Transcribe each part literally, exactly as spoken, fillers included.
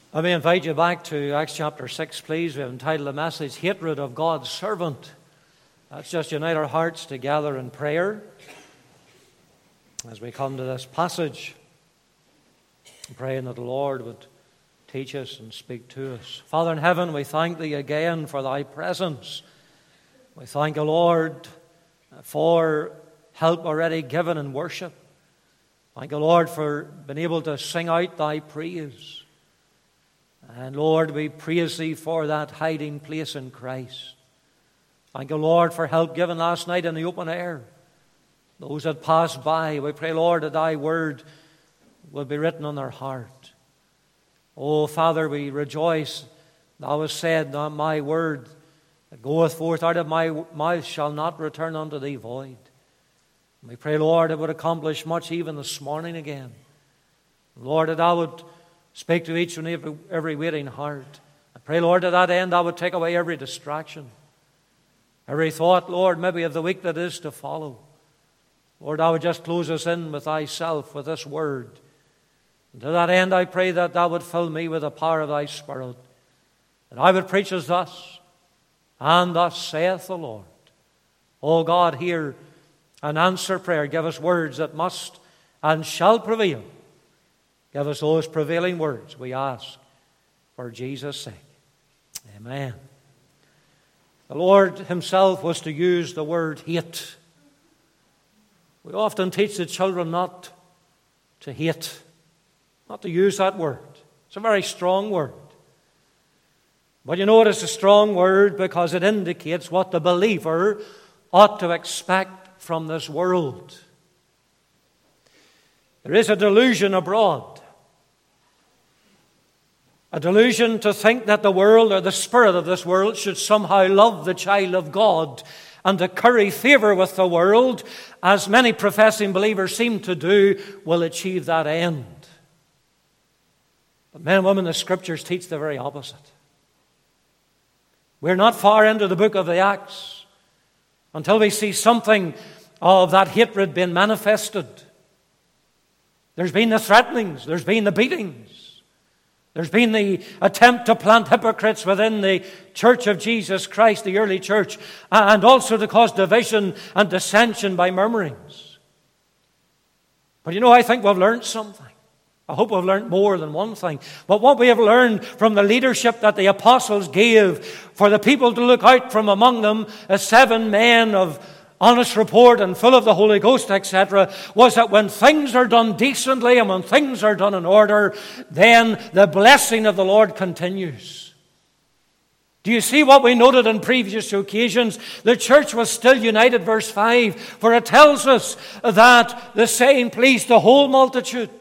Let me invite you back to Acts chapter six, please. We have entitled the message, Hatred of God's Servant. Let's just unite our hearts together in prayer as we come to this passage, praying that the Lord would teach us and speak to us. Father in heaven, we thank Thee again for Thy presence. We thank the Lord for help already given in worship. Thank the Lord for being able to sing out Thy praise. And Lord, we praise Thee for that hiding place in Christ. Thank you, Lord, for help given last night in the open air. Those that passed by, we pray, Lord, that Thy word will be written on their heart. Oh, Father, we rejoice. Thou hast said, that my word that goeth forth out of my mouth shall not return unto Thee void. We pray, Lord, it would accomplish much even this morning again. Lord, that Thou would speak to each and every, every waiting heart. I pray, Lord, to that end, Thou would take away every distraction, every thought, Lord, maybe of the week that is to follow. Lord, Thou would just close us in with Thyself, with this word. And to that end, I pray that Thou would fill me with the power of Thy Spirit, that I would preach as thus, and thus saith the Lord. O God, hear and answer prayer. Give us words that must and shall prevail. Give us those prevailing words, we ask, for Jesus' sake. Amen. The Lord Himself was to use the word hate. We often teach the children not to hate, not to use that word. It's a very strong word. But you know, it is a strong word because it indicates what the believer ought to expect from this world. There is a delusion abroad. A delusion to think that the world or the spirit of this world should somehow love the child of God and to curry favor with the world, as many professing believers seem to do, will achieve that end. But men and women, the Scriptures teach the very opposite. We're not far into the book of the Acts until we see something of that hatred being manifested. There's been the threatenings, there's been the beatings. There's been the attempt to plant hypocrites within the church of Jesus Christ, the early church, and also to cause division and dissension by murmurings. But you know, I think we've learned something. I hope we've learned more than one thing. But what we have learned from the leadership that the apostles gave for the people to look out from among them as seven men of honest report and full of the Holy Ghost, et cetera, was that when things are done decently and when things are done in order, then the blessing of the Lord continues. Do you see what we noted in previous occasions? The church was still united, verse five, for it tells us that the saying pleased the whole multitude.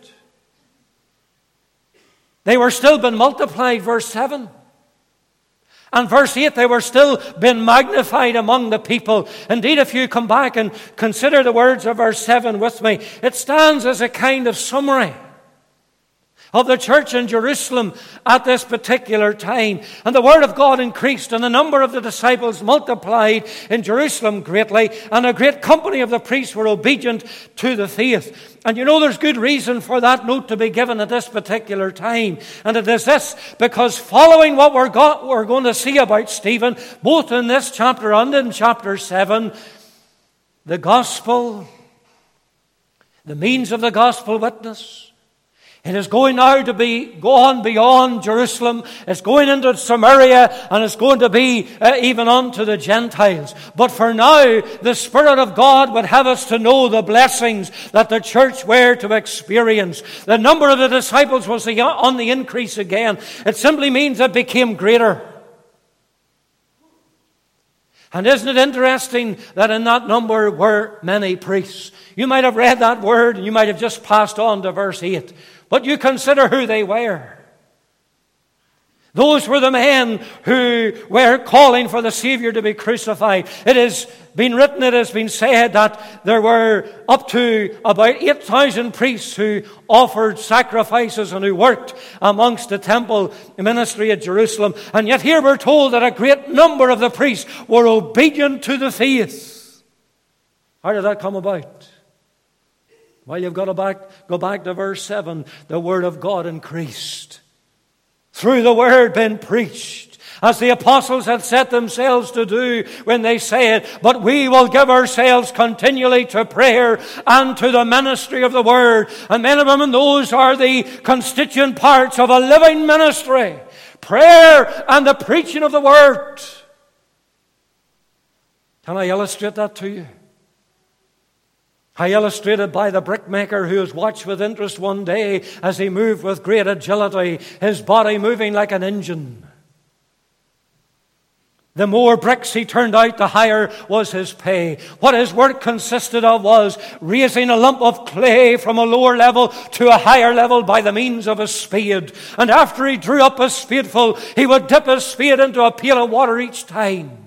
They were still being multiplied, verse seven. And verse eight, they were still being magnified among the people. Indeed, if you come back and consider the words of verse seven with me, it stands as a kind of summary of the church in Jerusalem at this particular time. And the word of God increased, and the number of the disciples multiplied in Jerusalem greatly, and a great company of the priests were obedient to the faith. And you know, there's good reason for that note to be given at this particular time. And it is this, because following what we're, got, we're going to see about Stephen, both in this chapter and in chapter seven, the gospel, the means of the gospel witness, it is going now to be gone beyond Jerusalem. It's going into Samaria, and it's going to be uh, even unto the Gentiles. But for now, the Spirit of God would have us to know the blessings that the church were to experience. The number of the disciples was on the increase again. It simply means it became greater. And isn't it interesting that in that number were many priests? You might have read that word and you might have just passed on to verse eight. But you consider who they were. Those were the men who were calling for the Savior to be crucified. It has been written, it has been said that there were up to about eight thousand priests who offered sacrifices and who worked amongst the temple ministry at Jerusalem. And yet here we're told that a great number of the priests were obedient to the faith. How did that come about? Well, you've got to back, go back to verse seven. The word of God increased. through the word being preached, as the apostles had set themselves to do when they said, but we will give ourselves continually to prayer and to the ministry of the word. And men and women, those are the constituent parts of a living ministry. Prayer and the preaching of the word. Can I illustrate that to you? I illustrated by the brickmaker who was watched with interest one day as he moved with great agility, his body moving like an engine. The more bricks he turned out, the higher was his pay. What his work consisted of was raising a lump of clay from a lower level to a higher level by the means of a spade. And after he drew up a spadeful, he would dip his spade into a pail of water each time.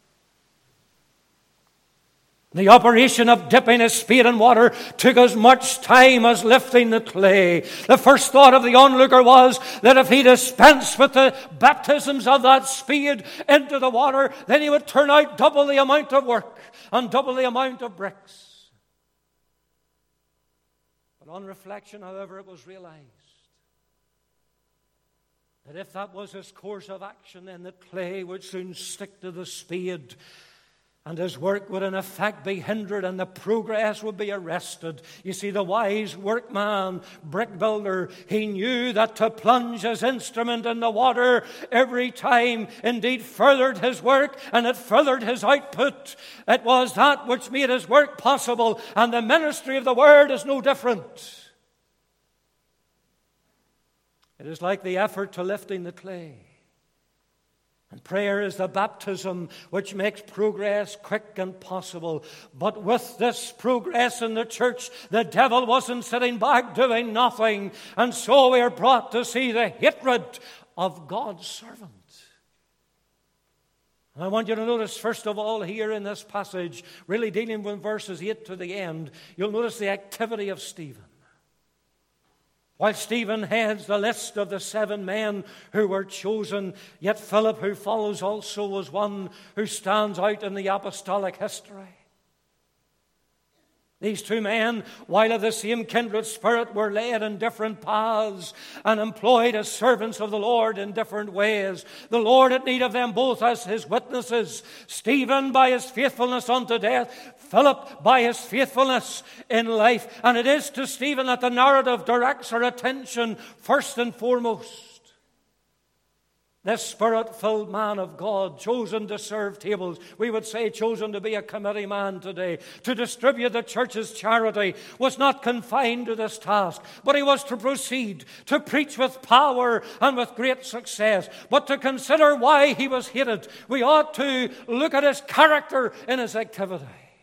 The operation of dipping a spade in water took as much time as lifting the clay. The first thought of the onlooker was that if he dispensed with the baptisms of that spade into the water, then he would turn out double the amount of work and double the amount of bricks. But on reflection, however, it was realized that if that was his course of action, then the clay would soon stick to the spade, and his work would in effect be hindered and the progress would be arrested. You see, the wise workman, brick builder, he knew that to plunge his instrument in the water every time indeed furthered his work, and it furthered his output. It was that which made his work possible, and the ministry of the word is no different. It is like the effort to lifting the clay. And prayer is the baptism which makes progress quick and possible. But with this progress in the church, the devil wasn't sitting back doing nothing. And so we are brought to see the hatred of God's servant. And I want you to notice, first of all, here in this passage, really dealing with verses eight to the end, you'll notice the activity of Stephen. While Stephen heads the list of the seven men who were chosen, yet Philip, who follows, also was one who stands out in the apostolic history. These two men, while of the same kindred spirit, were led in different paths and employed as servants of the Lord in different ways. The Lord had need of them both as his witnesses. Stephen by his faithfulness unto death, Philip by his faithfulness in life. And it is to Stephen that the narrative directs our attention first and foremost. This Spirit-filled man of God, chosen to serve tables, we would say chosen to be a committee man today, to distribute the church's charity, was not confined to this task, but he was to proceed, to preach with power and with great success. But to consider why he was hated, we ought to look at his character in his activity.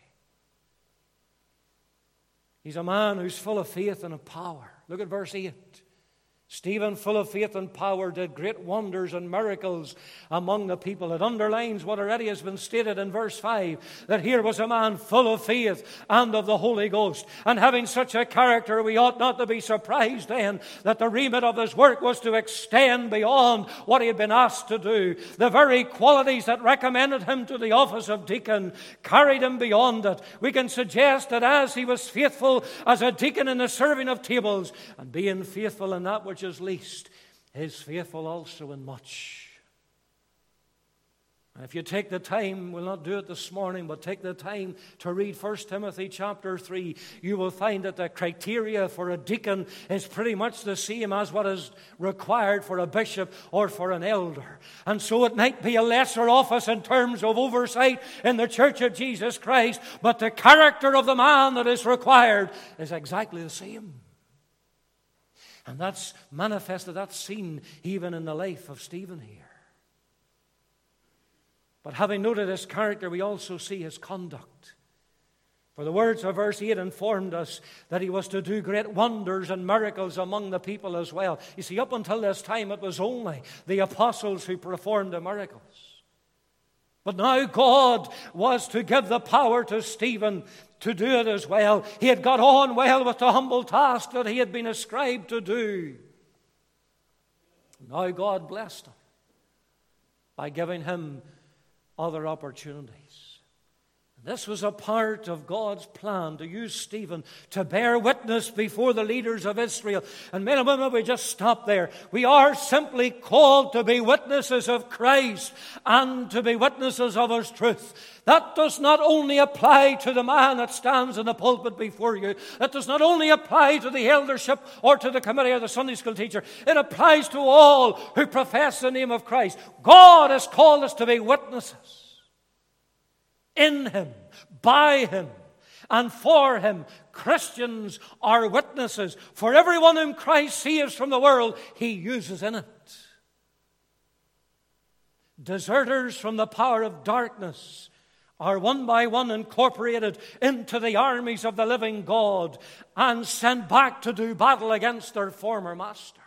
He's a man who's full of faith and of power. Look at verse eight. Stephen, full of faith and power, did great wonders and miracles among the people. It underlines what already has been stated in verse five, that here was a man full of faith and of the Holy Ghost. And having such a character, we ought not to be surprised then that the remit of his work was to extend beyond what he had been asked to do. The very qualities that recommended him to the office of deacon carried him beyond it. We can suggest that as he was faithful as a deacon in the serving of tables, and being faithful in that which is least, is faithful also in much. And if you take the time, we'll not do it this morning, but take the time to read First Timothy chapter three, you will find that the criteria for a deacon is pretty much the same as what is required for a bishop or for an elder. And so it might be a lesser office in terms of oversight in the Church of Jesus Christ, but the character of the man that is required is exactly the same. And that's manifested, that's seen even in the life of Stephen here. But having noted his character, we also see his conduct. For the words of verse eight informed us that he was to do great wonders and miracles among the people as well. You see, up until this time, it was only the apostles who performed the miracles. But now God was to give the power to Stephen to do it as well. He had got on well with the humble task that he had been ascribed to do. Now God blessed him by giving him other opportunities. This was a part of God's plan to use Stephen to bear witness before the leaders of Israel. And men and women, we just stop there. We are simply called to be witnesses of Christ and to be witnesses of His truth. That does not only apply to the man that stands in the pulpit before you. That does not only apply to the eldership or to the committee or the Sunday school teacher. It applies to all who profess the name of Christ. God has called us to be witnesses. In Him, by Him, and for Him. Christians are witnesses. For everyone whom Christ saves from the world, He uses in it. Deserters from the power of darkness are one by one incorporated into the armies of the living God and sent back to do battle against their former master.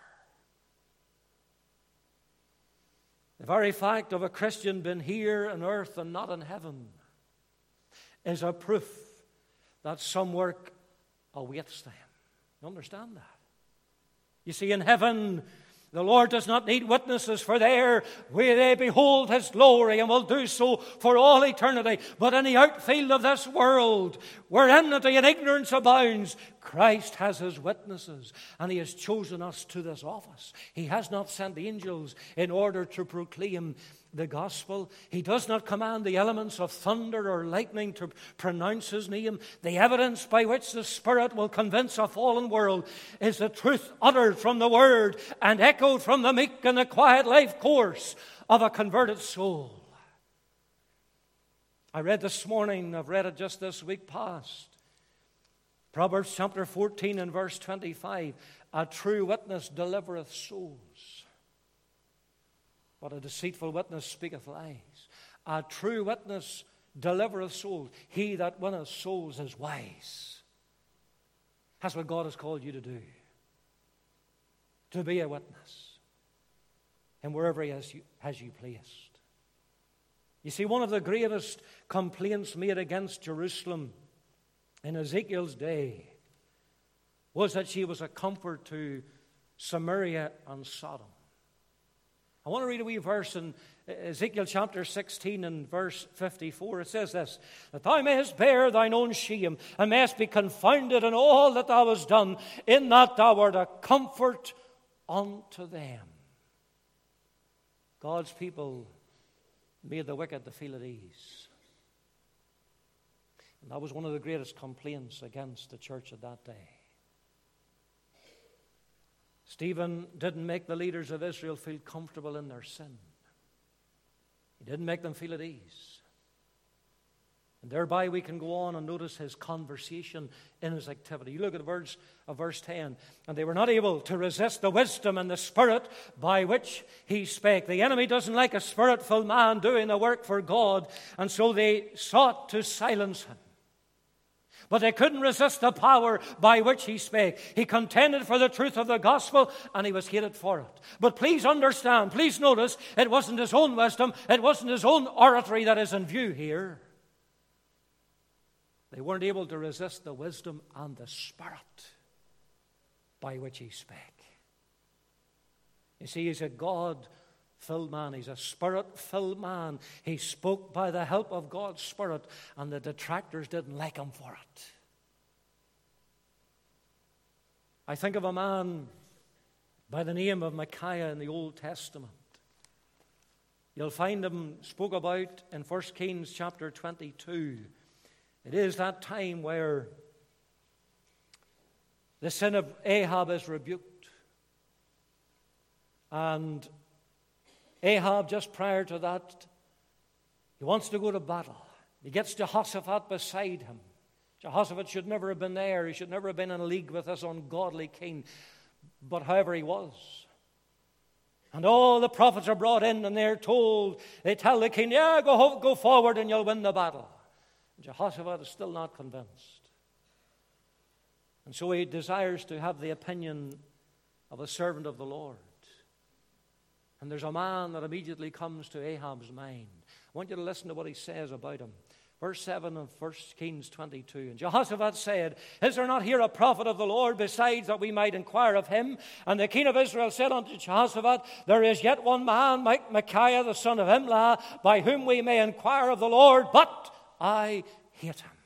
The very fact of a Christian being here on earth and not in heaven is a proof that some work awaits them. You understand that? You see, in heaven, the Lord does not need witnesses, for there where they behold His glory, and will do so for all eternity. But in the outfield of this world, where enmity and ignorance abounds, Christ has His witnesses, and He has chosen us to this office. He has not sent angels in order to proclaim the gospel. He does not command the elements of thunder or lightning to pronounce His name. The evidence by which the Spirit will convince a fallen world is the truth uttered from the Word and echoed from the meek and the quiet life course of a converted soul. I read this morning, I've read it just this week past, Proverbs chapter fourteen and verse twenty-five, a true witness delivereth souls, but a deceitful witness speaketh lies. A true witness delivereth souls. He that winneth souls is wise. That's what God has called you to do. To be a witness. And wherever He has you, has you placed. You see, one of the greatest complaints made against Jerusalem in Ezekiel's day was that she was a comfort to Samaria and Sodom. I want to read a wee verse in Ezekiel chapter sixteen and verse fifty-four. It says this, that thou mayest bear thine own shame, and mayest be confounded in all that thou hast done, in that thou art a comfort unto them. God's people made the wicked to feel at ease. And that was one of the greatest complaints against the church of that day. Stephen didn't make the leaders of Israel feel comfortable in their sin. He didn't make them feel at ease. And thereby we can go on and notice his conversation in his activity. You look at the words of verse ten. And they were not able to resist the wisdom and the spirit by which he spake. The enemy doesn't like a spirit-filled man doing the work for God. And so they sought to silence him. But they couldn't resist the power by which he spake. He contended for the truth of the gospel, and he was hated for it. But please understand, please notice, it wasn't his own wisdom, it wasn't his own oratory that is in view here. They weren't able to resist the wisdom and the spirit by which he spake. You see, he's a God-filled man. He's a spirit-filled man. He spoke by the help of God's Spirit, and the detractors didn't like him for it. I think of a man by the name of Micaiah in the Old Testament. You'll find him spoke about in First Kings chapter twenty-two. It is that time where the sin of Ahab is rebuked. And Ahab, just prior to that, he wants to go to battle. He gets Jehoshaphat beside him. Jehoshaphat should never have been there. He should never have been in a league with this ungodly king. But however he was. And all the prophets are brought in, and they're told, they tell the king, yeah, go, go forward and you'll win the battle. Jehoshaphat is still not convinced. And so he desires to have the opinion of a servant of the Lord. And there's a man that immediately comes to Ahab's mind. I want you to listen to what he says about him. Verse seven of First Kings twenty-two. And Jehoshaphat said, is there not here a prophet of the Lord, besides that we might inquire of him? And the king of Israel said unto Jehoshaphat, there is yet one man, Micaiah the son of Imlah, by whom we may inquire of the Lord, but I hate him.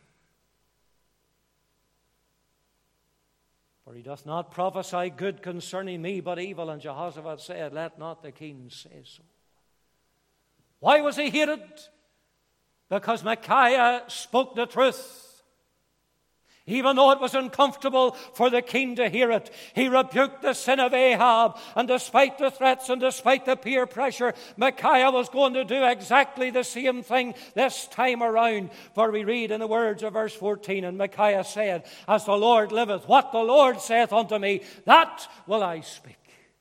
For he doth not prophesy good concerning me, but evil. And Jehoshaphat said, let not the king say so. Why was he hated? Because Micaiah spoke the truth. Even though it was uncomfortable for the king to hear it, he rebuked the sin of Ahab. And despite the threats and despite the peer pressure, Micaiah was going to do exactly the same thing this time around. For we read in the words of verse fourteen, and Micaiah said, as the Lord liveth, what the Lord saith unto me, that will I speak.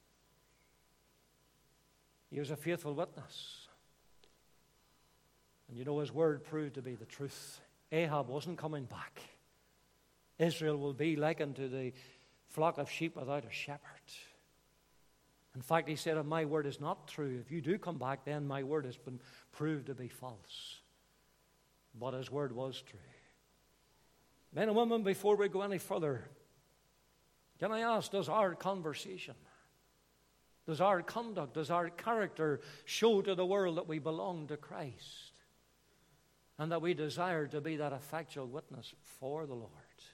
He was a faithful witness. And you know, his word proved to be the truth. Ahab wasn't coming back. Israel will be likened to the flock of sheep without a shepherd. In fact, he said, if my word is not true, if you do come back, then my word has been proved to be false. But his word was true. Men and women, before we go any further, can I ask, does our conversation, does our conduct, does our character show to the world that we belong to Christ and that we desire to be that effectual witness for the Lord?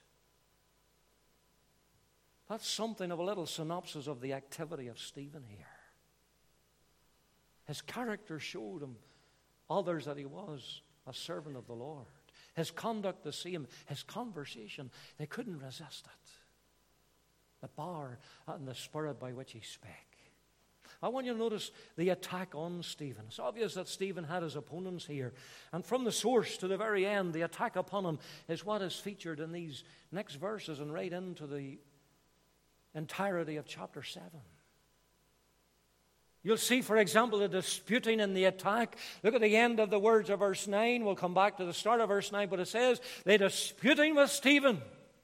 That's something of a little synopsis of the activity of Stephen here. His character showed him, others, that he was a servant of the Lord. His conduct the same. His conversation, they couldn't resist it. The power and the spirit by which he spake. I want you to notice the attack on Stephen. It's obvious that Stephen had his opponents here. And from the source to the very end, the attack upon him is what is featured in these next verses and right into the entirety of chapter seven. You'll see, for example, the disputing and the attack. Look at the end of the words of verse nine. We'll come back to the start of verse nine, but it says, they disputing with Stephen.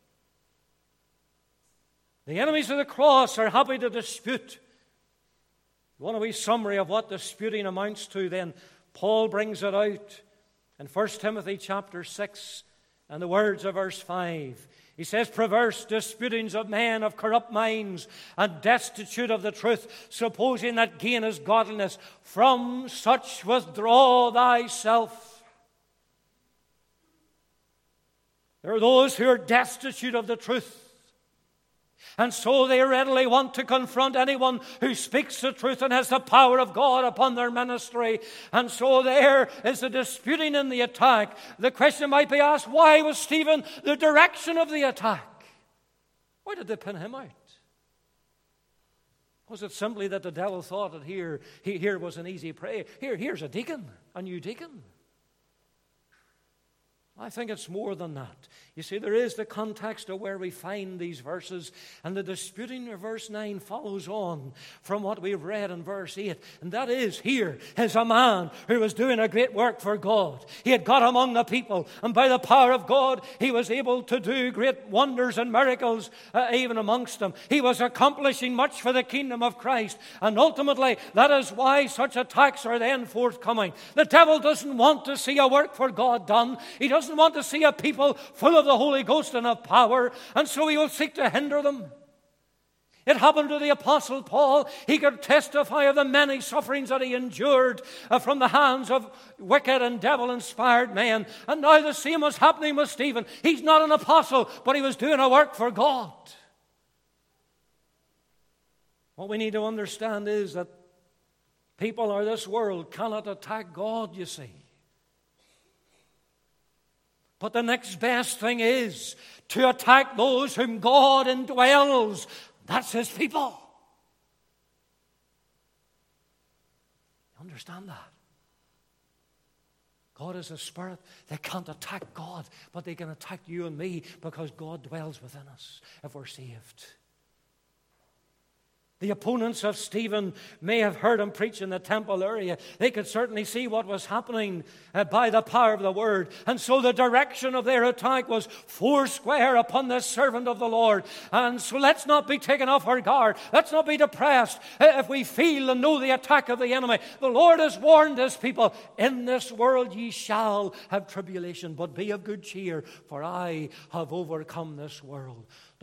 The enemies of the cross are happy to dispute. You want a wee summary of what disputing amounts to, then Paul brings it out in First Timothy chapter six and the words of verse five. He says, perverse disputings of men of corrupt minds and destitute of the truth, supposing that gain is godliness. From such withdraw thyself. There are those who are destitute of the truth. And so they readily want to confront anyone who speaks the truth and has the power of God upon their ministry. And so there is the disputing and the attack. The question might be asked, why was Stephen the direction of the attack? Why did they pin him out? Was it simply that the devil thought that here, here was an easy prey? Here, here's a deacon, a new deacon. I think it's more than that. You see, there is the context of where we find these verses, and the disputing of verse nine follows on from what we've read in verse eight. And that is, here is a man who was doing a great work for God. He had got among the people, and by the power of God, he was able to do great wonders and miracles uh, even amongst them. He was accomplishing much for the kingdom of Christ, and ultimately, that is why such attacks are then forthcoming. The devil doesn't want to see a work for God done. He doesn't doesn't want to see a people full of the Holy Ghost and of power, and so he will seek to hinder them. It happened to the Apostle Paul. He could testify of the many sufferings that he endured uh, from the hands of wicked and devil-inspired men. And now the same was happening with Stephen. He's not an apostle, but he was doing a work for God. What we need to understand is that people or this world cannot attack God, you see. But the next best thing is to attack those whom God indwells. That's his people. You understand that? God is a spirit. They can't attack God, but they can attack you and me because God dwells within us if we're saved. The opponents of Stephen may have heard him preach in the temple area. They could certainly see what was happening uh, by the power of the word. And so the direction of their attack was foursquare upon this servant of the Lord. And so let's not be taken off our guard. Let's not be depressed uh, if we feel and know the attack of the enemy. The Lord has warned his people, in this world ye shall have tribulation, but be of good cheer, for I have overcome this world.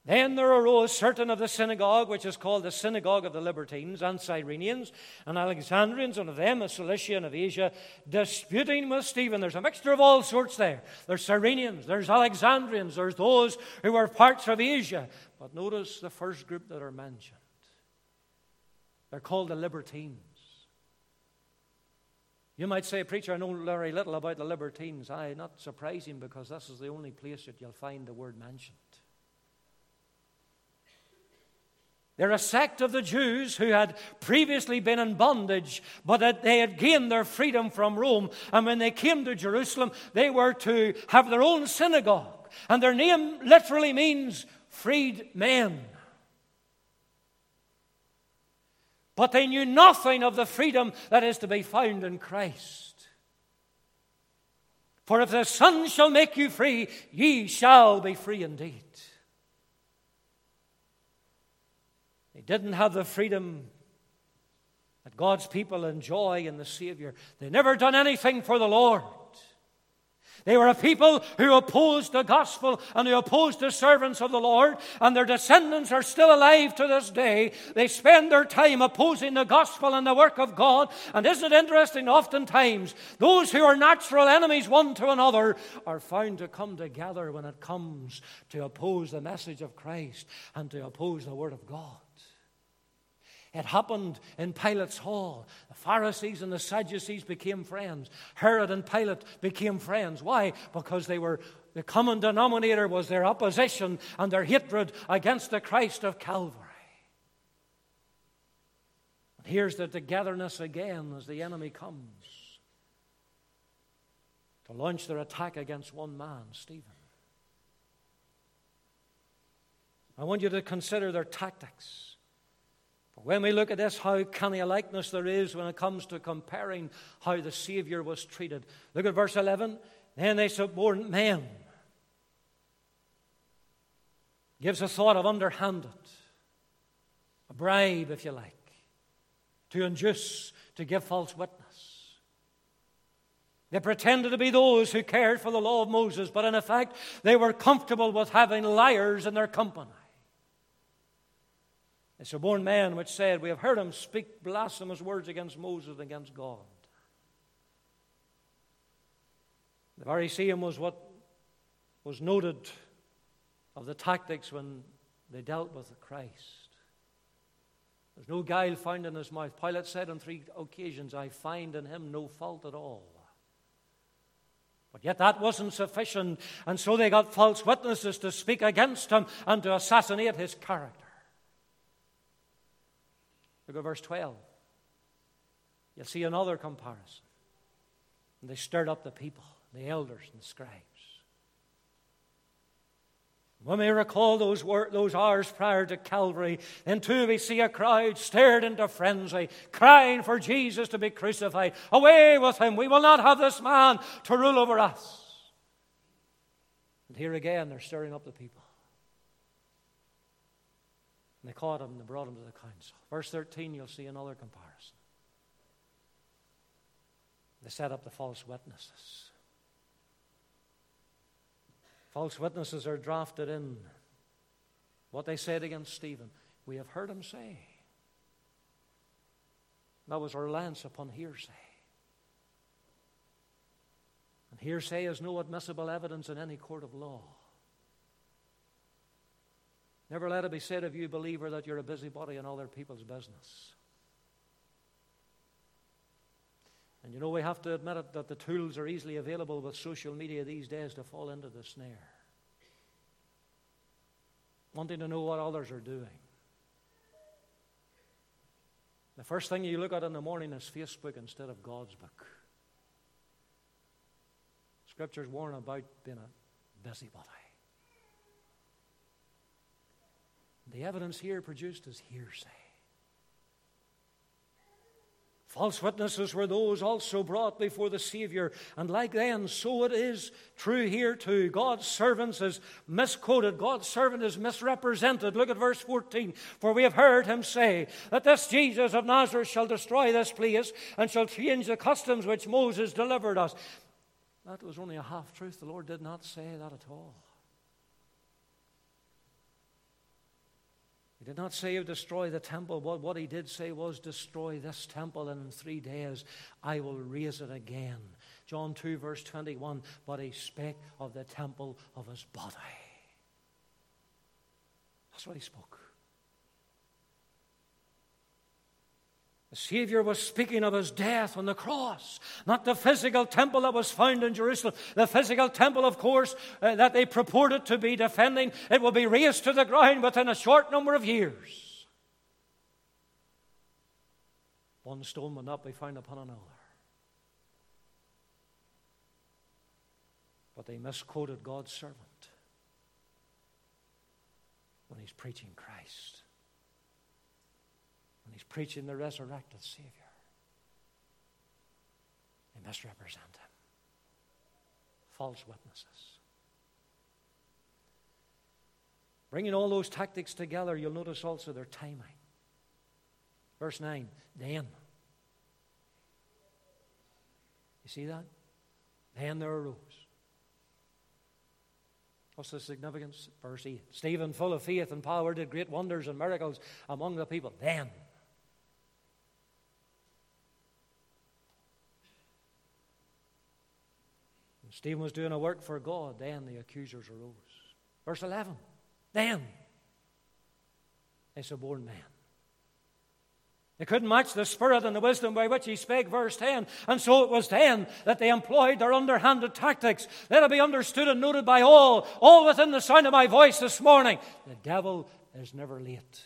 Then there arose certain of the synagogue, which is called the synagogue of the Libertines, and Cyrenians, and Alexandrians, and of them of Cilicia and of Asia, disputing with Stephen. There's a mixture of all sorts there. There's Cyrenians, there's Alexandrians, there's those who were parts of Asia. But notice the first group that are mentioned. They're called the Libertines. You might say, preacher, I know very little about the Libertines. Aye, not surprising, because this is the only place that you'll find the word mentioned. They're a sect of the Jews who had previously been in bondage, but that they had gained their freedom from Rome. And when they came to Jerusalem, they were to have their own synagogue. And their name literally means freed men. But they knew nothing of the freedom that is to be found in Christ. For if the Son shall make you free, ye shall be free indeed. They didn't have the freedom that God's people enjoy in the Savior. They never done anything for the Lord. They were a people who opposed the gospel and who opposed the servants of the Lord, and their descendants are still alive to this day. They spend their time opposing the gospel and the work of God. And isn't it interesting, oftentimes, those who are natural enemies one to another are found to come together when it comes to oppose the message of Christ and to oppose the Word of God. It happened in Pilate's hall. The Pharisees and the Sadducees became friends. Herod and Pilate became friends. Why? Because they were, the common denominator was their opposition and their hatred against the Christ of Calvary. And here's the togetherness again as the enemy comes to launch their attack against one man, Stephen. I want you to consider their tactics. When we look at this, how canny a likeness there is when it comes to comparing how the Savior was treated. Look at verse eleven. Then they suborned men. Gives a thought of underhanded. A bribe, if you like. To induce, to give false witness. They pretended to be those who cared for the law of Moses, but in effect, they were comfortable with having liars in their company. They suborned men which said, we have heard him speak blasphemous words against Moses and against God. The very same was what was noted of the tactics when they dealt with Christ. There's no guile found in his mouth. Pilate said on three occasions, I find in him no fault at all. But yet that wasn't sufficient, and so they got false witnesses to speak against him and to assassinate his character. Look at verse twelve. You'll see another comparison. And they stirred up the people, the elders and the scribes. When we recall those, wor- those hours prior to Calvary, then too we see a crowd stirred into frenzy, crying for Jesus to be crucified. Away with him! We will not have this man to rule over us. And here again, they're stirring up the people. And they caught him and they brought him to the council. Verse thirteen, you'll see another comparison. They set up the false witnesses. False witnesses are drafted in. What they said against Stephen, we have heard him say. That was a reliance upon hearsay. And hearsay is no admissible evidence in any court of law. Never let it be said of you, believer, that you're a busybody in other people's business. And you know, we have to admit it, that the tools are easily available with social media these days to fall into the snare. Wanting to know what others are doing. The first thing you look at in the morning is Facebook instead of God's book. Scriptures warn about being a busybody. The evidence here produced is hearsay. False witnesses were those also brought before the Savior. And like then, so it is true here too. God's servant is misquoted. God's servant is misrepresented. Look at verse fourteen. For we have heard him say that this Jesus of Nazareth shall destroy this place and shall change the customs which Moses delivered us. That was only a half-truth. The Lord did not say that at all. He did not say he would destroy the temple. What, what he did say was, destroy this temple, and in three days I will raise it again. John two, verse twenty-one, but he spake of the temple of his body. That's what he spoke. The Savior was speaking of his death on the cross, not the physical temple that was found in Jerusalem. The physical temple, of course, uh, that they purported to be defending, it will be razed to the ground within a short number of years. One stone will not be found upon another. But they misquoted God's servant when he's preaching Christ. When he's preaching the resurrected Savior, they misrepresent him. False witnesses. Bringing all those tactics together, you'll notice also their timing. Verse nine, then. You see that? Then there arose. What's the significance? Verse eight. Stephen, full of faith and power, did great wonders and miracles among the people. Then. When Stephen was doing a work for God, then the accusers arose. Verse eleven. Then they suborned men. They couldn't match the spirit and the wisdom by which he spake, verse ten. And so it was then that they employed their underhanded tactics. Let it be understood and noted by all, all within the sound of my voice this morning. The devil is never late.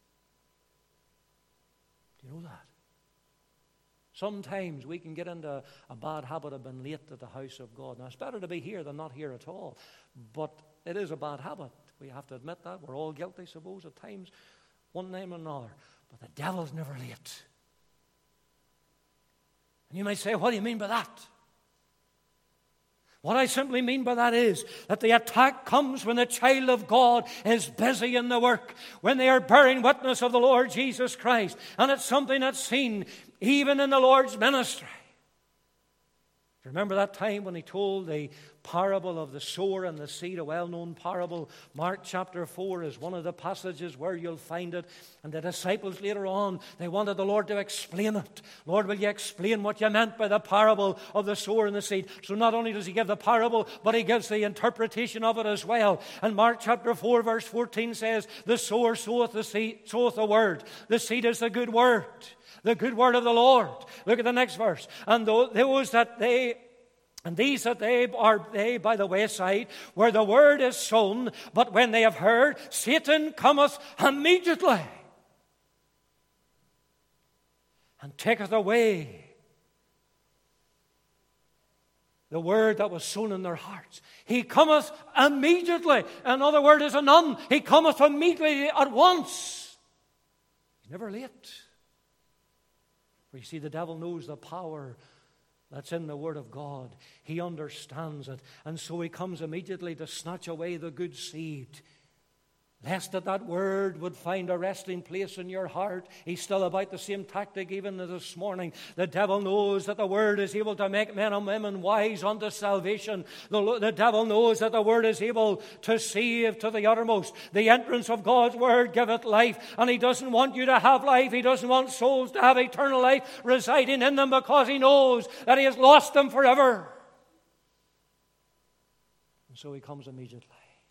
Do you know that? Sometimes we can get into a bad habit of being late at the house of God. Now, it's better to be here than not here at all. But it is a bad habit. We have to admit that. We're all guilty, suppose, at times, one time or another. But the devil's never late. And you might say, what do you mean by that? What I simply mean by that is that the attack comes when the child of God is busy in the work, when they are bearing witness of the Lord Jesus Christ. And it's something that's seen even in the Lord's ministry. Remember that time when he told the parable of the sower and the seed, a well-known parable? Mark chapter four is one of the passages where you'll find it. And the disciples later on, they wanted the Lord to explain it. Lord, will you explain what you meant by the parable of the sower and the seed? So not only does he give the parable, but he gives the interpretation of it as well. And Mark chapter four verse fourteen says, the sower soweth the seed, soweth the word. The seed is the good word. The good word of the Lord. Look at the next verse. And those that they, and these that they are they by the wayside, where the word is sown, but when they have heard, Satan cometh immediately, and taketh away the word that was sown in their hearts. He cometh immediately. Another word is anon. He cometh immediately at once. He's never late. You see, the devil knows the power that's in the Word of God. He understands it. And so he comes immediately to snatch away the good seed. Lest that that word would find a resting place in your heart. He's still about the same tactic even this morning. The devil knows that the word is able to make men and women wise unto salvation. The, the devil knows that the word is able to save to the uttermost. The entrance of God's word giveth life. And he doesn't want you to have life. He doesn't want souls to have eternal life residing in them, because he knows that he has lost them forever. And so he comes immediately.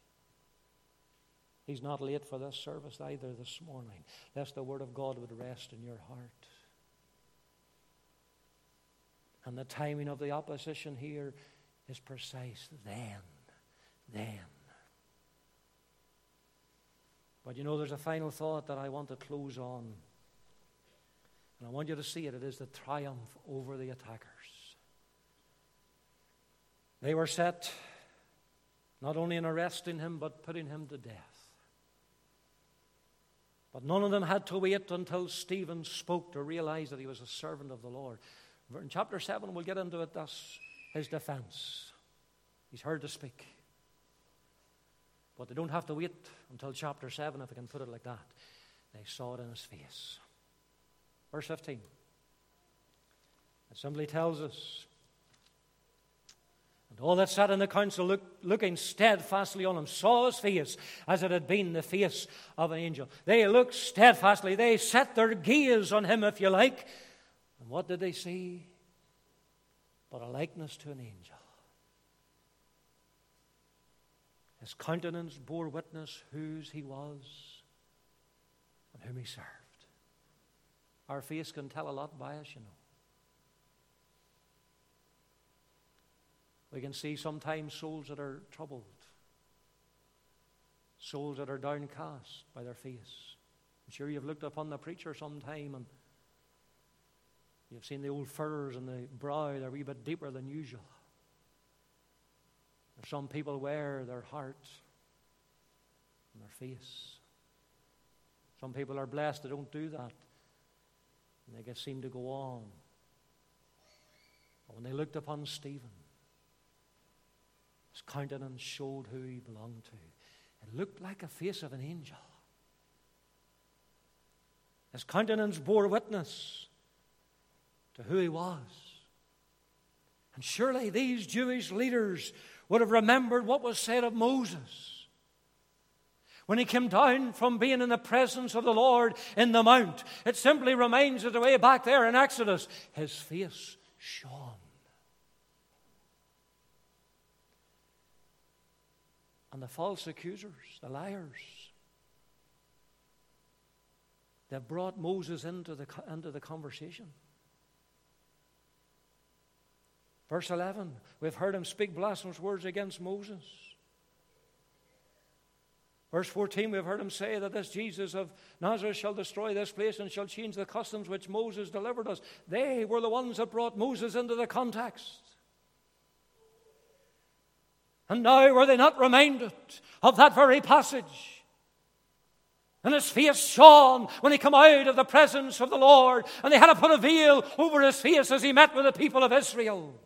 He's not late for this service either this morning, lest the word of God would rest in your heart. And the timing of the opposition here is precise. Then, then. But you know, there's a final thought that I want to close on. And I want you to see it. It is the triumph over the attackers. They were set not only in arresting him, but putting him to death. But none of them had to wait until Stephen spoke to realize that he was a servant of the Lord. In chapter seven, we'll get into it, that's his defense. He's heard to speak. But they don't have to wait until chapter seven, if I can put it like that. They saw it in his face. Verse fifteen. It simply tells us, and all that sat in the council, look, looking steadfastly on him, saw his face as it had been the face of an angel. They looked steadfastly. They set their gaze on him, if you like. And what did they see? But a likeness to an angel. His countenance bore witness whose he was and whom he served. Our face can tell a lot by us, you know. We can see sometimes souls that are troubled, souls that are downcast by their face. I'm sure you've looked upon the preacher sometime and you've seen the old furrows in the brow, they're a wee bit deeper than usual. Some people wear their heart on their face. Some people are blessed they don't do that. And they get, seem to go on. But when they looked upon Stephen, his countenance showed who he belonged to. It looked like a face of an angel. His countenance bore witness to who he was. And surely these Jewish leaders would have remembered what was said of Moses when he came down from being in the presence of the Lord in the mount. It simply reminds us the way back there in Exodus. His face shone. And the false accusers, the liars, they brought Moses into the, into the conversation. Verse eleven, we've heard him speak blasphemous words against Moses. Verse fourteen, we've heard him say that this Jesus of Nazareth shall destroy this place and shall change the customs which Moses delivered us. They were the ones that brought Moses into the context. And now were they not reminded of that very passage? And his face shone when he came out of the presence of the Lord, and they had to put a veil over his face as he met with the people of Israel.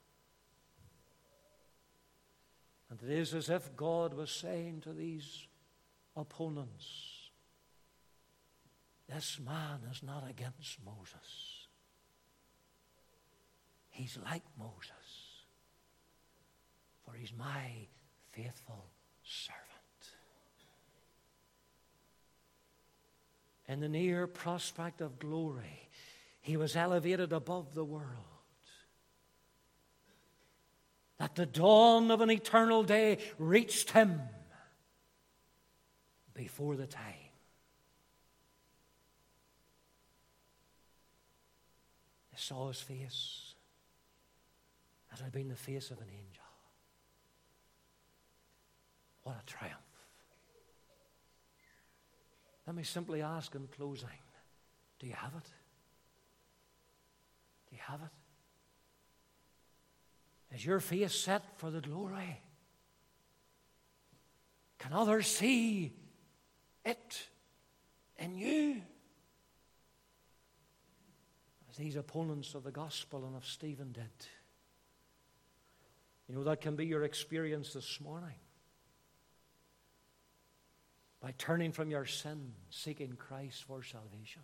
And it is as if God was saying to these opponents, this man is not against Moses. He's like Moses, for he's my faithful servant. In the near prospect of glory, he was elevated above the world. That the dawn of an eternal day reached him before the time. They saw his face. That had been the face of an angel. What a triumph. Let me simply ask in closing, do you have it? Do you have it? Is your face set for the glory? Can others see it in you? As these opponents of the gospel and of Stephen did. You know, that can be your experience this morning. By turning from your sin, seeking Christ for salvation.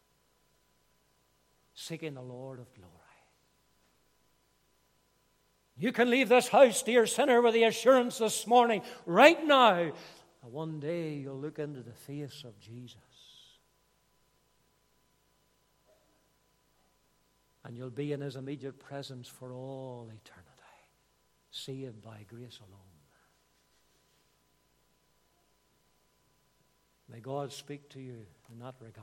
Seeking the Lord of glory. You can leave this house, dear sinner, with the assurance this morning, right now, that one day you'll look into the face of Jesus. And you'll be in his immediate presence for all eternity, saved by grace alone. May God speak to you in that regard.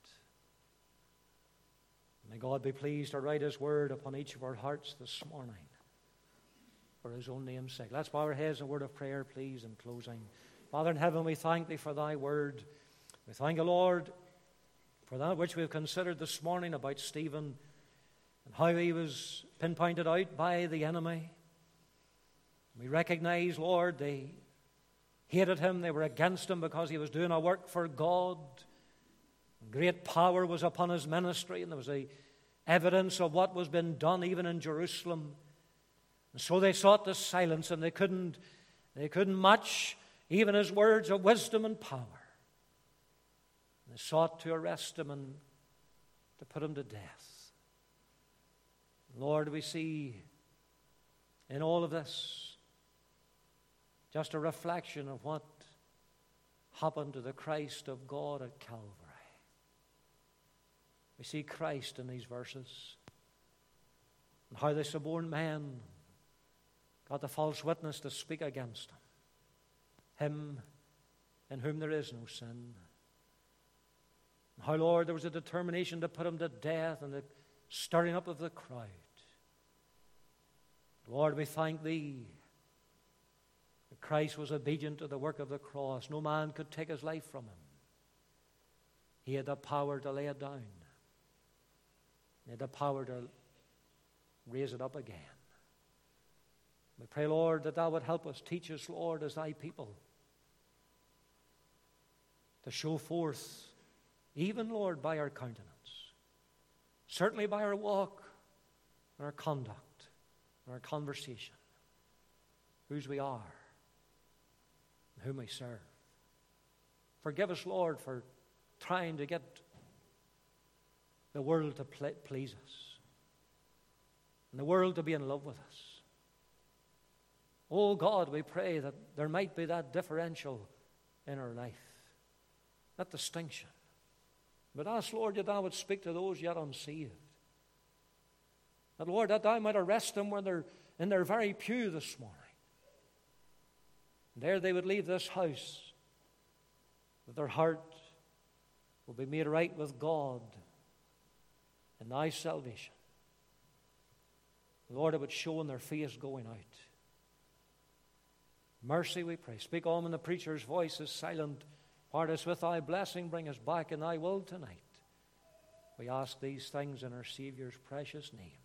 May God be pleased to write his word upon each of our hearts this morning for his own name's sake. Let's bow our heads in a word of prayer, please, in closing. Father in heaven, we thank thee for thy word. We thank you, Lord, for that which we've considered this morning about Stephen and how he was pinpointed out by the enemy. We recognize, Lord, they hated him. They were against him because he was doing a work for God. Great power was upon his ministry, and there was a evidence of what was being done even in Jerusalem. And so they sought to silence him. They couldn't, they couldn't match even his words of wisdom and power. They sought to arrest him and to put him to death. Lord, we see in all of this, just a reflection of what happened to the Christ of God at Calvary. We see Christ in these verses, and how the suborned man got the false witness to speak against him. Him in whom there is no sin. And how, Lord, there was a determination to put him to death and the stirring up of the crowd. Lord, we thank Thee that Christ was obedient to the work of the cross. No man could take his life from him. He had the power to lay it down. He had the power to raise it up again. We pray, Lord, that Thou would help us. Teach us, Lord, as Thy people, to show forth, even, Lord, by our countenance, certainly by our walk and our conduct and our conversation, whose we are and whom we serve. Forgive us, Lord, for trying to get the world to please us and the world to be in love with us. Oh God, we pray that there might be that differential in our life, that distinction. But ask, Lord, that Thou would speak to those yet unsaved. That, Lord, that Thou might arrest them when they're in their very pew this morning. And there they would leave this house, that their heart will be made right with God in Thy salvation. Lord, it would show in their face going out. Mercy, we pray. Speak on when the preacher's voice is silent. Part us with Thy blessing. Bring us back in Thy will tonight. We ask these things in our Saviour's precious name.